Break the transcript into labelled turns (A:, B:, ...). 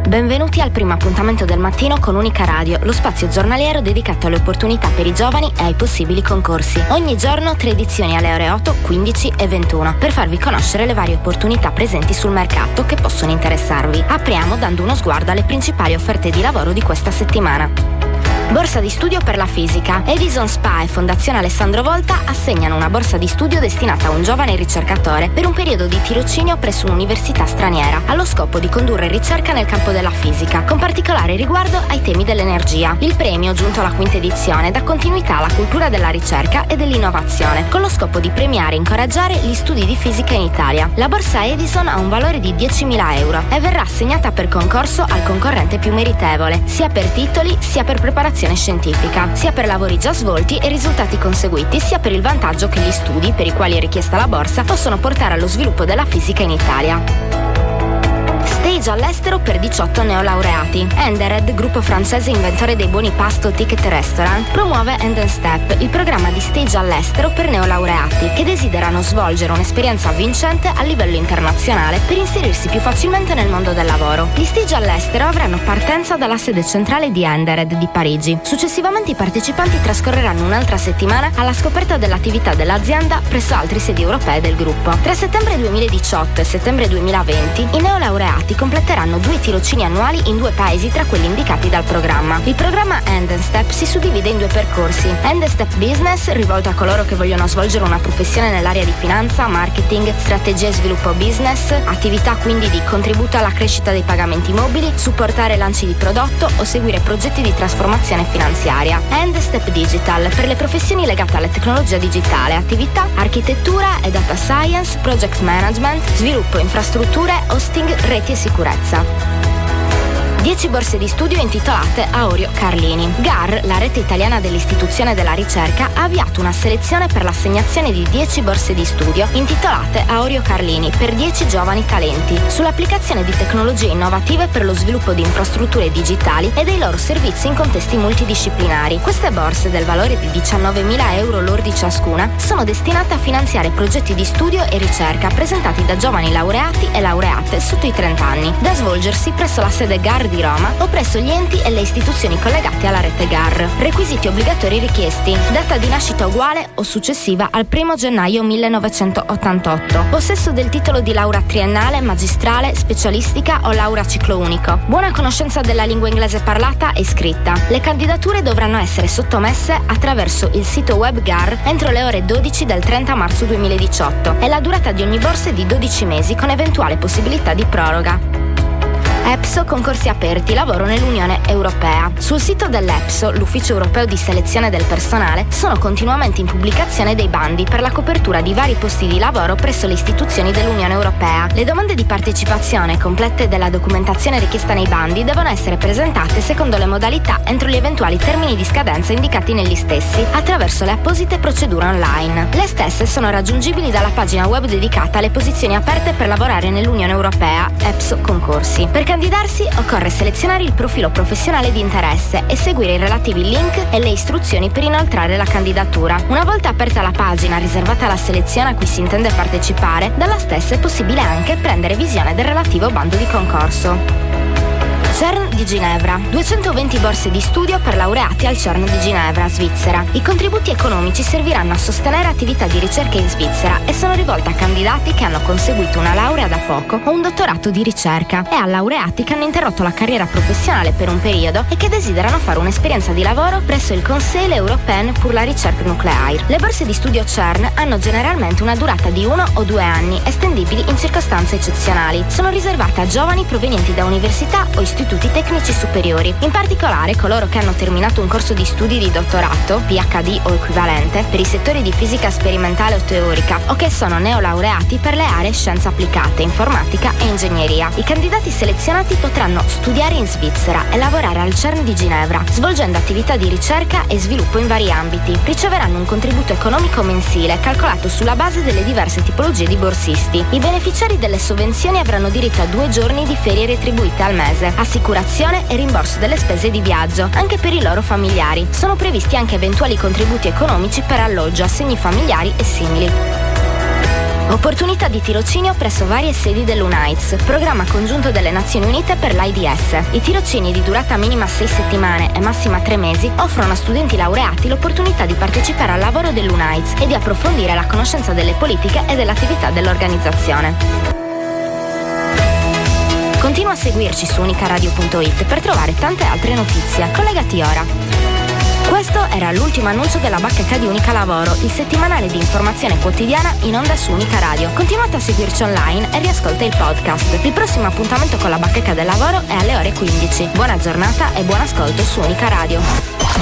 A: Benvenuti al primo appuntamento del mattino con Unica Radio, lo spazio giornaliero dedicato alle opportunità per i giovani e ai possibili concorsi. Ogni giorno 3 edizioni alle ore 8, 15 e 21 per farvi conoscere le varie opportunità presenti sul mercato che possono interessarvi. Apriamo dando uno sguardo alle principali offerte di lavoro di questa settimana. Borsa di studio per la fisica. Edison SPA e Fondazione Alessandro Volta assegnano una borsa di studio destinata a un giovane ricercatore per un periodo di tirocinio presso un'università straniera, allo scopo di condurre ricerca nel campo della fisica, con particolare riguardo ai temi dell'energia. Il premio, giunto alla quinta edizione, dà continuità alla cultura della ricerca e dell'innovazione, con lo scopo di premiare e incoraggiare gli studi di fisica in Italia. La borsa Edison ha un valore di 10.000 euro e verrà assegnata per concorso al concorrente più meritevole, sia per titoli sia per preparazione scientifica, sia per lavori già svolti e risultati conseguiti, sia per il vantaggio che gli studi per i quali è richiesta la borsa possono portare allo sviluppo della fisica in Italia. Stage all'estero per 18 neolaureati. Endered, gruppo francese inventore dei buoni pasto ticket restaurant, promuove End & Step, il programma di stage all'estero per neolaureati che desiderano svolgere un'esperienza vincente a livello internazionale per inserirsi più facilmente nel mondo del lavoro. Gli stage all'estero avranno partenza dalla sede centrale di Endered di Parigi. Successivamente i partecipanti trascorreranno un'altra settimana alla scoperta dell'attività dell'azienda presso altre sedi europee del gruppo. Tra settembre 2018 e settembre 2020 i neolaureati completeranno 2 tirocini annuali in 2 paesi tra quelli indicati dal programma. Il programma End & Step si suddivide in 2 percorsi. End & Step Business, rivolto a coloro che vogliono svolgere una professione nell'area di finanza, marketing, strategia e sviluppo business, attività quindi di contributo alla crescita dei pagamenti mobili, supportare lanci di prodotto o seguire progetti di trasformazione finanziaria. End & Step Digital, per le professioni legate alla tecnologia digitale, attività, architettura e data science, project management, sviluppo infrastrutture, hosting, reti e sicurezza. 10 borse di studio intitolate Aureo Carlini. GAR, la rete italiana dell'istituzione della ricerca, ha avviato una selezione per l'assegnazione di 10 borse di studio intitolate Aureo Carlini per 10 giovani talenti sull'applicazione di tecnologie innovative per lo sviluppo di infrastrutture digitali e dei loro servizi in contesti multidisciplinari. Queste borse, del valore di 19.000 euro lordi ciascuna, sono destinate a finanziare progetti di studio e ricerca presentati da giovani laureati e laureate sotto i 30 anni, da svolgersi presso la sede GAR di Roma o presso gli enti e le istituzioni collegate alla rete GAR. Requisiti obbligatori richiesti: data di nascita uguale o successiva al 1 gennaio 1988, possesso del titolo di laurea triennale, magistrale, specialistica o laurea ciclo unico, buona conoscenza della lingua inglese parlata e scritta. Le candidature dovranno essere sottomesse attraverso il sito web GAR entro le ore 12 del 30 marzo 2018 e la durata di ogni borsa è di 12 mesi con eventuale possibilità di proroga. EPSO, concorsi aperti, lavoro nell'Unione Europea. Sul sito dell'EPSO, l'Ufficio Europeo di Selezione del Personale, sono continuamente in pubblicazione dei bandi per la copertura di vari posti di lavoro presso le istituzioni dell'Unione Europea. Le domande di partecipazione complete della documentazione richiesta nei bandi devono essere presentate secondo le modalità entro gli eventuali termini di scadenza indicati negli stessi, attraverso le apposite procedure online. Le stesse sono raggiungibili dalla pagina web dedicata alle posizioni aperte per lavorare nell'Unione Europea, EPSO Concorsi. Per candidarsi occorre selezionare il profilo professionale di interesse e seguire i relativi link e le istruzioni per inoltrare la candidatura. Una volta aperta la pagina riservata alla selezione a cui si intende partecipare, dalla stessa è possibile anche prendere visione del relativo bando di concorso. CERN di Ginevra. 220 borse di studio per laureati al CERN di Ginevra, Svizzera. I contributi economici serviranno a sostenere attività di ricerca in Svizzera e sono rivolte a candidati che hanno conseguito una laurea da poco o un dottorato di ricerca e a laureati che hanno interrotto la carriera professionale per un periodo e che desiderano fare un'esperienza di lavoro presso il Conseil Européen pour la Recherche Nucléaire. Le borse di studio CERN hanno generalmente una durata di 1 o 2 anni, estendibili in circostanze eccezionali. Sono riservate a giovani provenienti da università o istituti tecnici superiori. In particolare, coloro che hanno terminato un corso di studi di dottorato, PhD o equivalente, per i settori di fisica sperimentale o teorica o che sono neolaureati per le aree scienze applicate, informatica e ingegneria. I candidati selezionati potranno studiare in Svizzera e lavorare al CERN di Ginevra, svolgendo attività di ricerca e sviluppo in vari ambiti. Riceveranno un contributo economico mensile calcolato sulla base delle diverse tipologie di borsisti. I beneficiari delle sovvenzioni avranno diritto a 2 giorni di ferie retribuite al mese, assicurazione e rimborso delle spese di viaggio, anche per i loro familiari. Sono previsti anche eventuali contributi economici per alloggio, assegni familiari e simili. Opportunità di tirocinio presso varie sedi dell'UNAIDS, programma congiunto delle Nazioni Unite per l'AIDS. I tirocini di durata minima 6 settimane e massima 3 mesi offrono a studenti laureati l'opportunità di partecipare al lavoro dell'UNAIDS e di approfondire la conoscenza delle politiche e dell'attività dell'organizzazione. Continua a seguirci su unicaradio.it per trovare tante altre notizie. Collegati ora. Questo era l'ultimo annuncio della bacheca di Unica Lavoro, il settimanale di informazione quotidiana in onda su Unica Radio. Continuate a seguirci online e riascolta il podcast. Il prossimo appuntamento con la bacheca del lavoro è alle ore 15. Buona giornata e buon ascolto su Unica Radio.